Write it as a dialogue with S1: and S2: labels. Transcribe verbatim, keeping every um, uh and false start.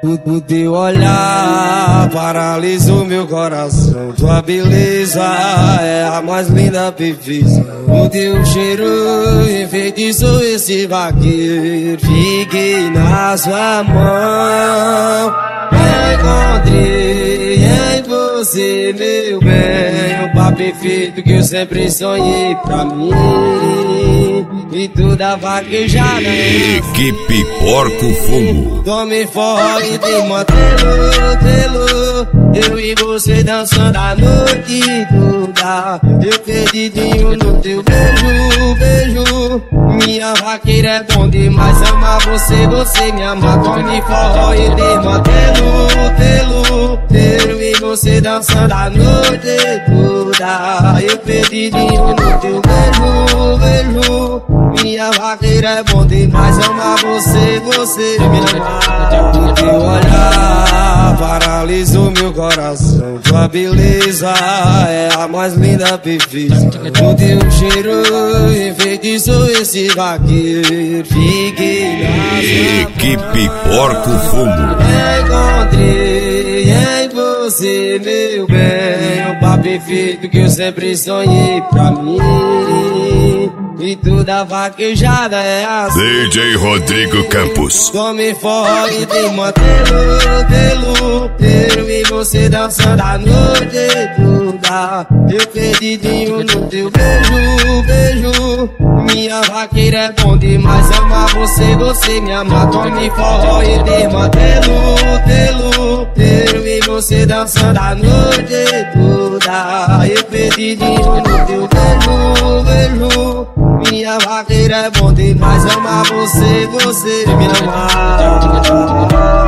S1: O teu olhar paralisou meu coração. Tua beleza é a mais linda perfeição. O teu cheiro enfeitiçou esse vaqueiro. Fiquei na sua mão, encontrei em você, meu bem, o par perfeito que eu sempre sonhei pra mim. E toda vaquejada
S2: Equipe Porco Fumo.
S1: tome forte e mantê-lo, tê-lo. Eu e você dançando a noite toda. Eu perdidinho no teu beijo, beijo. Minha vaqueira é bom demais, amar você, você me ama. Tome forró e te mantê-lo, tê-lo. Eu e você dançando a noite toda. Eu perdidinho no teu beijo, beijo. Minha vaqueira é bom demais, amar você, você me ama. O teu olhar paralisou meu coração. Tua beleza é a mais linda perfeição. O teu cheiro enfeitiçou esse vaqueiro. Fiquei na
S2: Equipe Porco Fumo.
S1: Encontrei em você, meu bem, o par perfeito que eu sempre sonhei pra mim. E toda vaquejada é assim.
S2: D J Rodrigo Campos.
S1: Tome forró e te mantê-lo, tê-lo. Eu e você dançando a noite toda. Eu perdidinho no teu beijo, beijo. Minha vaqueira é bom demais, amar você, você me ama. Tome forró e te mantê-lo, tê-lo. Eu e você dançando a noite toda. Eu perdidinho no teu beijo, beijo. Minha vaqueira é bom demais, amar você, você me ama.